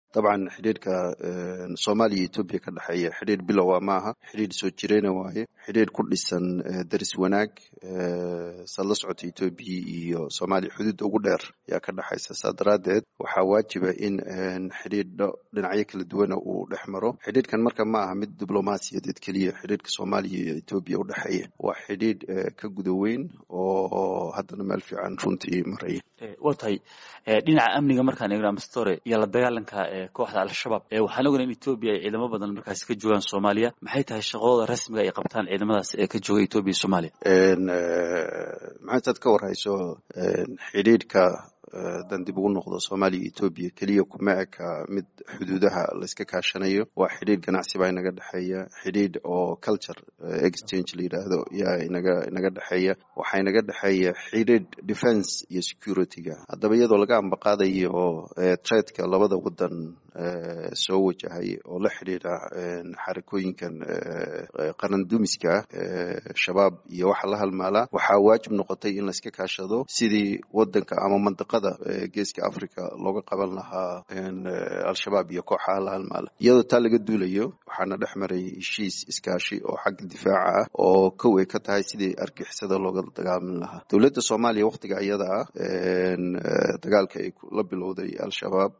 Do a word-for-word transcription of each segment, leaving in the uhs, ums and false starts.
طبعا xiriirka Soomaaliya iyo Ethiopia ka dhaxeeya xiriir bilow maaha xiriir soo jireen waaye xiriir ku dhisan daris wanaag sala socota Ethiopia iyo Soomaaliya xuduud ugu dheer yaa ka dhaxaysa saadaradeed waxa waajiba in xiriir dhinacyo kala duwan uu dhexmaro xiriirkan marka ma aha mid diblomaasiyadeed kaliya xiriirka Soomaaliya iyo Ethiopia u dhaxeeya waa xiriir ka gudaweyn oo haddana meel fiican runtii maray watay dhinaca amniga markaan eegno Mastore iyo la dagaalanka kooxda al-shabaab ee waxaan ognahay in Ethiopia ay ciidamo badan markaas ka joogan Soomaaliya maxay tahay shaqada rasmiga ay qabtaan ciidamadaas ee ka jooga Ethiopia iyo Soomaaliya een maxay ka warhayso xiriirka dan dib ugu noqdo Soomaaliya iyo Ethiopia kaliya kuma eka mid xuduudaha la iska kaashanayo waa xiriir ganacsi baa inaga dhaxeeya xiriir oo culture exchange leeyahay yaa inaga inaga dhaxeeya waxa inaga dhaxeeya xiriir defense iyo security ga hadaba iyadoo laga ambaqaadayo threat-ka labada wadan soo wajahay oo la xiriira xarakooyinkan qaran dumiska shabaab iyo waxa la halmaala waxa waajib noqotay in la iska kaashado sidii wadanka ama mandaqa geeska Afrika looga qaban lahaa al-shabaab iyo kooxaha la halmaala iyadoo taa laga duulayo waxaana dhexmaray heshiis iskaashi oo xagga difaaca ah oo kow ay ka tahay sidii argixisada looga dagaalami lahaa dawladda Soomaaliya waqtiga iyada ah dagaalka ay la bilowday al-shabaab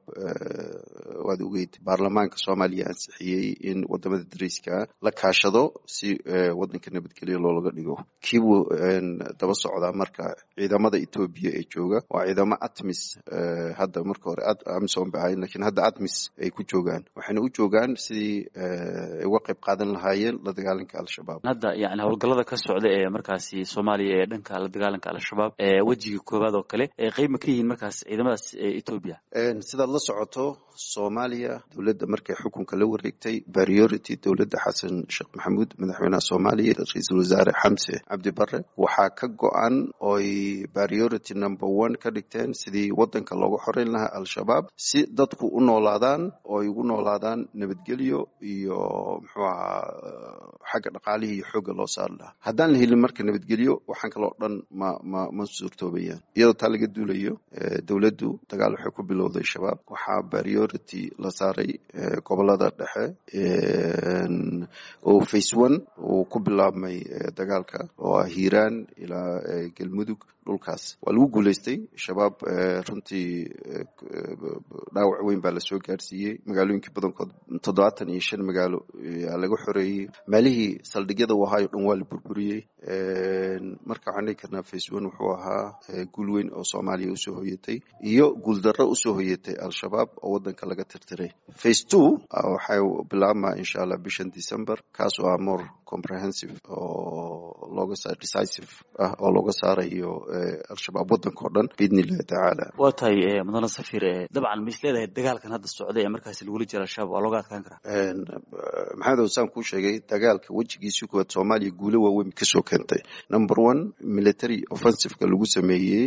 waad ogeyd baarlamaanka Soomaaliya ansixiyay in wadamada dariska la kaashado si wadanka nabadgelyo looga dhigo kiibu daba socda marka ciidamada Ethiopia ee jooga waa ciidamo ATMIS hadda marka hore AMISOM baa laakiin hadda ATMIS ay ku joogaan waxayna u joogaan sidii ay uga qayb qaadan lahaayeen la dagaalanka al-shabaab hadda yaani hawlgallada ka socda ee markaasi Soomaaliya ee dhanka la dagaalanka al-shabaab ee wajiga koobaad oo kale ee qayb ma ka yihiin markaas ciidamadaas Ethiopia een sida la socoto Soomaaliya dawladda markay xukunka la wareegtay priority dawladda Xasan Sheekh Maxamuud madaxweynaha Soomaaliya ra'iisul wasaare Xamse Cabdi Barre waxa ka go'an oo priority number one ka dhigteen sidii wadanka looga xoreyn lahaa al-shabaab si dadku u noolaadaan oo ay ugu noolaadaan nabadgelyo iyo muxuu ahaa xagga dhaqaalihi iyo xoogga loo saar lahaa haddaan la helin marka nabadgelyo waxaan kale oo dhan ma ma ma suurtoobayaan iyadoo taa laga duulayo dawladdu dagaal waxay ku bilowday shabaab waxaa priority la saaray gobolada dhexe oo phase one uu ku bilaabmay dagaalka oo Hiiraan ilaa Galmudug dhulkaas waa lagu guuleystay shabaab runtii dhaawac weyn baa la soo gaarsiiyay magaalooyinka badankood toddobaatan iyo shan magaalo ayaa laga xoreeyay meelihii saldhigyada u ahaa oo dhan waa la burburiyay marka waxaan dhihi karnaa phase one wuxuu ahaa guul weyn oo Soomaaliya u soo hoyatay iyo guul darro u soo hoyatay al-shabaab oo wadanka laga tirtiray phase two waxay bilaabmaa insha Allah bishan December kaas oo ah more comprehensive oo looga saar decisive ah oo looga saarayo al-shabaab wadanka oo dhan biidnillahi tacaala watay madana safir dabcan misleedahay dagaalkan hadda socday ee markaas lagu jiro al-shabaab waa looga adkaan karaa een maxamed Hussein ku sheegay dagaalka wajigiisa koowaad Soomaaliya guulo waaweyn ka soo keentay number one military offensive ka lagu sameeyay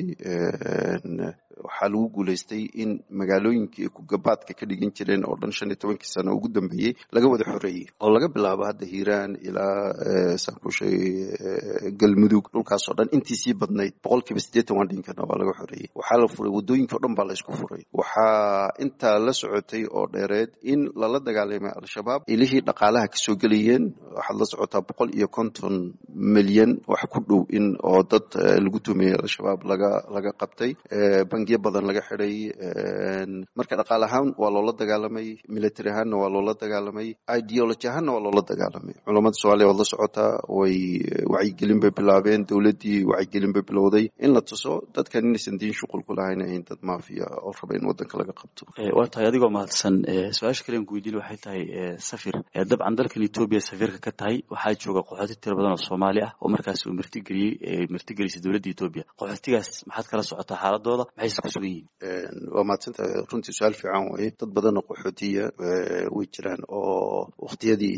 een waxa lagu guuleystay in magaalooyinkii ku gabaadka ka dhigin jireen oo dhan shan iyo toban sano ugu dambeeyay laga wada xoreeyay oo laga bilaabo hadda Hiiraan ilaa Sankushay Galmudug dhulkaas oo dhan intii sii badnayd boqolkiiba siddeetan waan dhinkana waa laga xoreeyay waxa la furay wadooyinka oo dhan baa la isku furay waxa inta la socotay oo dheereed in lala dagaalamay al-shabaab ilihii dhaqaalaha ka soo galiyeen waxa la socotaa boqol iyo konton milyan wax ku dhow in oo dad lagu tumiyay al-shabaab laga laga qabtay bangiyo badan laga xiray marka dhaqaale ahaan waa loola dagaalamay military ahaan waa loola dagaalamay ideology ahaan waa loola dagaalamay culimada Soomaaliya wada socota way wacyi gelin bay bilaabeen dawladii wacyi gelin bay bilowday in la tuso dadkan inaysan diin shuqul ku lahayn dad maafiya oo raba in wadanka laga qabto waa tahay adigoo mahadsan su'aasha kale aan ku weydiin waxay tahay safir dabcan dalkan Ethiopia safirka ka tahay waxaa jooga qaxooti tiro badan oo Soomaali ah oo markaas uu martigeliyay martigelisay dawladda Ethiopia qaxootigaas maxaad kala socotaa xaaladooda maxay ku sugan yihiin waa maadsantaa runtii su'aal fiican weeye dad badan oo qaxootiya way jiraan oo waqtiyadii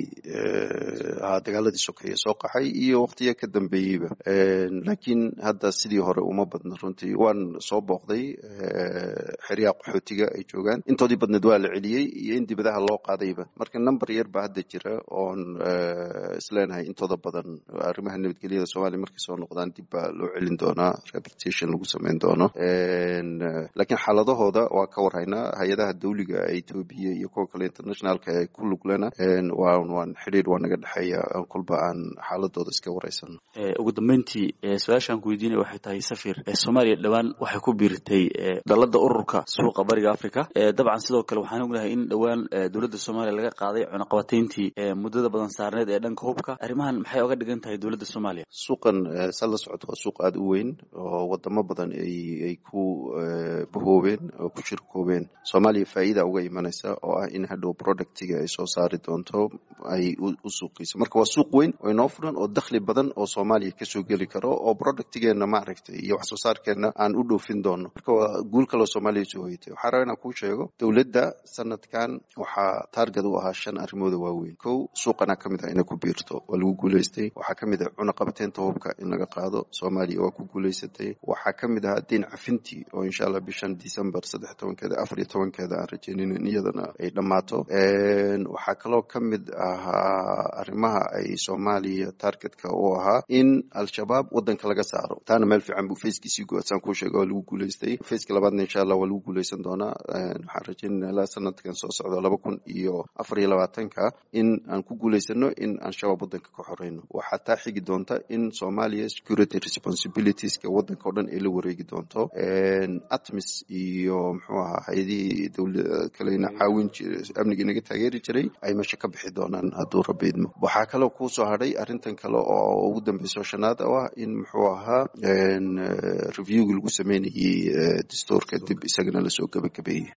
dagaaladii sokeeye soo qaxay iyo waqtiyo ka dambeeyayba laakiin hadda sidii hore uma badna runtii waan soo booqday xeryaha qaxootiga ay joogaan intoodii badneed waa la celiyey iyo in dibadaha loo qaadayba marka number yar baa hadda jira oon isleenahay intooda badan arrimaha nabadgelyada Soomaaliya markay soo noqdaan dib baa loo celin doonaa rehabilitation lagu sameyn doono laakiin xaaladahooda waa ka warhaynaa hay-adaha dawliga ee Ethiopia iyo kuwa kale internationalka ee ku lug lena waan waan xiriir waa naga dhexeeya kulba aan xaaladooda iska wareysano. ugu dambeyntii su-aashaan ku weydiinay waxay tahay safir Soomaaliya dhawaan waxay ku biirtay dalada ururka suuqa bariga Afrika dabcan sidoo kale waxaan ognahay in dhawaan dawladda Soomaaliya laga qaaday cunaqabatayntii muddada badan saarneed ee dhanka hubka arrimahan maxay uga dhigan tahay dawladda Soomaaliya? suuqan sala socod waa suuq aad u weyn oo wadamo badan ay ay ku bahoobeen oo ku shirkoobeen. Soomaaliya faa'iido uga imanaysa oo ah in hadhow productiga ay soo saari doonto ay u suuqayso. Marka waa suuq weyn oo inoo furan oo dakhli badan oo Soomaaliya ka soo geli karo oo productigeena ma aragtay iyo wax soo saarkeena aan u dhoofin doono. Marka waa guul kale oo Soomaaliya soo hoytay. Waxaan rabaa inaan kuu sheego dawladda sanadkan waxaa target u ahaa shan arrimood waaweyn. kow suuqana kamid ah inay ku biirto waa lagu guuleystay. Waxaa kamid ah cunaqabataynta hubka in laga qaado. Soomaaliya waa ku guuleysatay. Waxaa kamid ah diin cafintii oo insha Allah bishan December saddex iyo tobankeeda afar iyo tobankeeda aan rajeynayno in iyadana ay dhamaato. waxaa kaloo kamid ahaa arrimaha ay Soomaaliya targetka u ahaa in al-shabaab wadanka laga saaro. taana meel fiican buu feeskiisii go'aadsan ku sheegay oo lagu guuleystay. feeska labaadna insha Allah waa lagu guuleysan doonaa. waxaan rajeynaynaa ilaa sanadkan soo socda laba kun iyo afar iyo labaatanka in aan ku guuleysano in aan shabaab wadanka ka xoreyno. waxaa taa xigi doonta in Soomaaliya security responsibilities ka wadanka oo dhan ay la wareegi doonto. atmis iyo muxuu ahaa hay'adihii dawladda kale caawin jiray amniga inaga taageeri jiray ay meesha ka bixi doonaan hadduu Rabbi idmo. waxaa kaloo ku soo hadhay arrintan kale oo ugu dambayso shanaad oo ah in muxuu ahaa reviewga lagu sameynayay dastuurka dib isagana la soo gabagabeeyay.